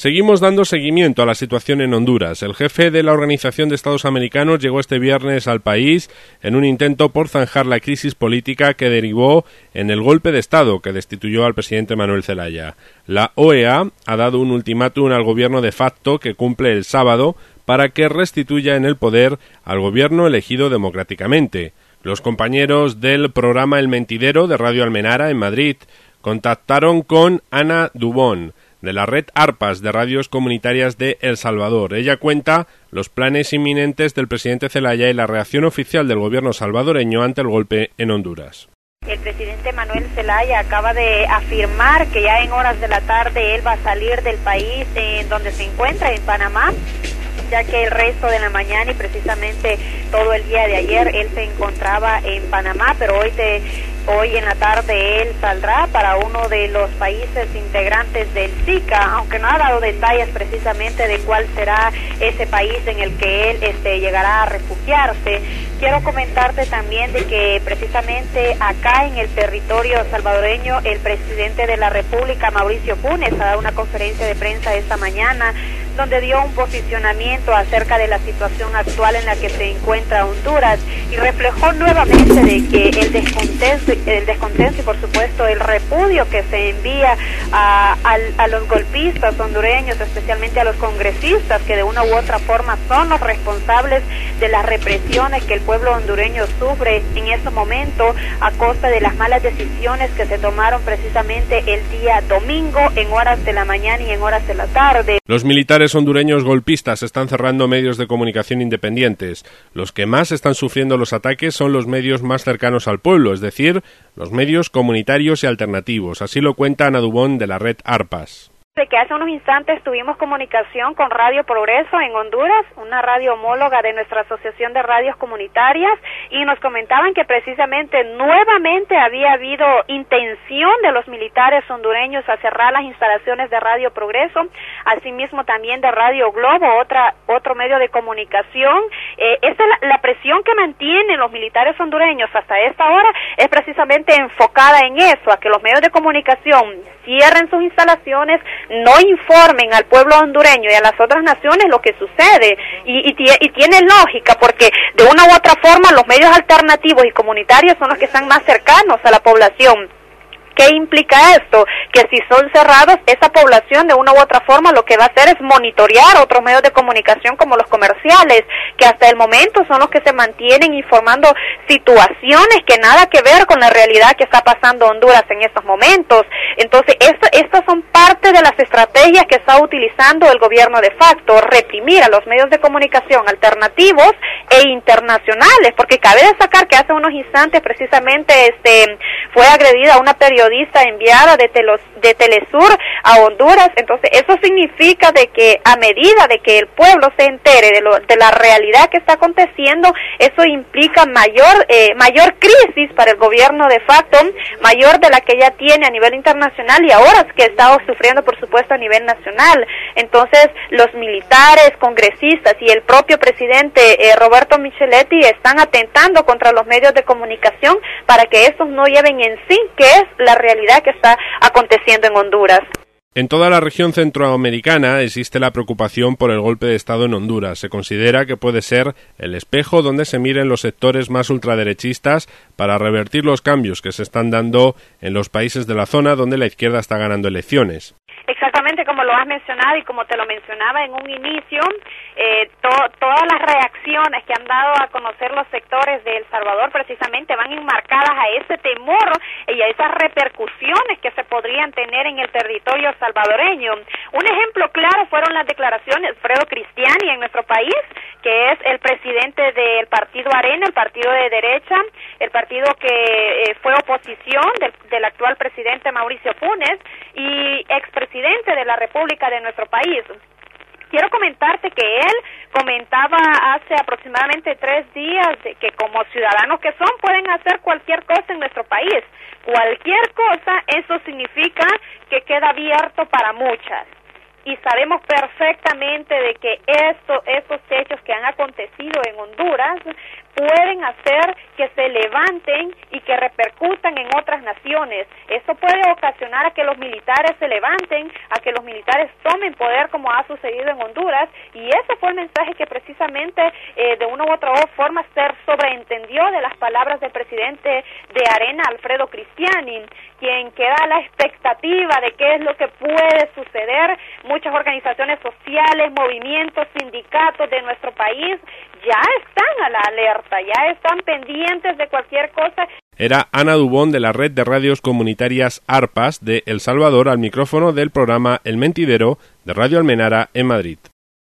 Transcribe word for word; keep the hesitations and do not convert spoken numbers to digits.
Seguimos dando seguimiento a la situación en Honduras. El jefe de la Organización de Estados Americanos llegó este viernes al país en un intento por zanjar la crisis política que derivó en el golpe de Estado que destituyó al presidente Manuel Zelaya. La O E A ha dado un ultimátum al gobierno de facto que cumple el sábado para que restituya en el poder al gobierno elegido democráticamente. Los compañeros del programa El Mentidero de Radio Almenara en Madrid contactaron con Ana Dubón, de la red ARPAS de radios comunitarias de El Salvador. Ella cuenta los planes inminentes del presidente Zelaya y la reacción oficial del gobierno salvadoreño ante el golpe en Honduras. El presidente Manuel Zelaya acaba de afirmar que ya en horas de la tarde él va a salir del país en donde se encuentra, en Panamá, ya que el resto de la mañana y precisamente todo el día de ayer él se encontraba en Panamá, pero hoy de Hoy en la tarde él saldrá para uno de los países integrantes del SICA, aunque no ha dado detalles precisamente de cuál será ese país en el que él este, llegará a refugiarse. Quiero comentarte también de que precisamente acá en el territorio salvadoreño el presidente de la República, Mauricio Funes, ha dado una conferencia de prensa esta mañana donde dio un posicionamiento acerca de la situación actual en la que se encuentra Honduras y reflejó nuevamente de que el descontento, el descontento y por supuesto el repudio que se envía a, a, a los golpistas hondureños, especialmente a los congresistas que de una u otra forma son los responsables de las represiones que el pueblo hondureño sufre en este momento a costa de las malas decisiones que se tomaron precisamente el día domingo en horas de la mañana y en horas de la tarde. Los militares hondureños golpistas están cerrando medios de comunicación independientes. Los que más están sufriendo los ataques son los medios más cercanos al pueblo, es decir, los medios comunitarios y alternativos. Así lo cuenta Ana Dubón de la red ARPAS. De que hace unos instantes tuvimos comunicación con Radio Progreso en Honduras, una radio homóloga de nuestra Asociación de Radios Comunitarias, y nos comentaban que precisamente nuevamente había habido intención de los militares hondureños a cerrar las instalaciones de Radio Progreso, asimismo también de Radio Globo, otra otro medio de comunicación. Eh, esta es la, la presión que mantienen los militares hondureños hasta esta hora es precisamente enfocada en eso, a que los medios de comunicación cierren sus instalaciones, no informen al pueblo hondureño y a las otras naciones lo que sucede, y, y, y tiene lógica, porque de una u otra forma los medios alternativos y comunitarios son los que están más cercanos a la población. ¿Qué implica esto? Que si son cerrados, esa población de una u otra forma lo que va a hacer es monitorear otros medios de comunicación como los comerciales, que hasta el momento son los que se mantienen informando situaciones que nada que ver con la realidad que está pasando Honduras en estos momentos. Entonces, esto, estas son parte de las estrategias que está utilizando el gobierno de facto, reprimir a los medios de comunicación alternativos e internacionales, porque cabe destacar que hace unos instantes precisamente este fue agredida una periodista enviada de, Telos, de Telesur a Honduras. Entonces eso significa de que a medida de que el pueblo se entere de, lo, de la realidad que está aconteciendo, eso implica mayor eh, mayor crisis para el gobierno de facto, mayor de la que ya tiene a nivel internacional y ahora que está sufriendo por supuesto a nivel nacional. Entonces los militares, congresistas y el propio presidente eh, Roberto Micheletti están atentando contra los medios de comunicación para que estos no lleven en sí que es la realidad que está aconteciendo en Honduras. En toda la región centroamericana existe la preocupación por el golpe de Estado en Honduras. Se considera que puede ser el espejo donde se miren los sectores más ultraderechistas para revertir los cambios que se están dando en los países de la zona donde la izquierda está ganando elecciones. Exactamente como lo has mencionado y como te lo mencionaba en un inicio, eh, to, todas las reacciones que han dado a conocer los sectores de El Salvador precisamente van enmarcadas a ese temor y a esas repercusiones que se podrían tener en el territorio salvadoreño. Un ejemplo claro fueron las declaraciones de Fredo Cristiani en nuestro país, que es el presidente del partido Arena, el partido de derecha, el partido que eh, fue oposición del, del actual presidente Mauricio Funes y expresidente de la República de nuestro país. Quiero comentarte que él comentaba hace aproximadamente tres días de que como ciudadanos que son pueden hacer cualquier cosa en nuestro país. Cualquier cosa, eso significa que queda abierto para muchas. Y sabemos perfectamente de que esto, estos hechos que han acontecido en Honduras pueden hacer que se levanten y que repercutan en otras naciones. Eso puede ocasionar a que los militares se levanten, a que los militares tomen poder, como ha sucedido en Honduras, y ese fue el mensaje que precisamente eh, de una u otra forma se sobreentendió de las palabras del presidente de Arena, Alfredo Cristiani, quien queda a la expectativa de qué es lo que puede suceder. Muchas organizaciones sociales, movimientos, sindicatos de nuestro país ya están a la alerta, ya están pendientes de cualquier cosa. Era Ana Dubón de la Red de Radios Comunitarias ARPAS de El Salvador al micrófono del programa El Mentidero de Radio Almenara en Madrid.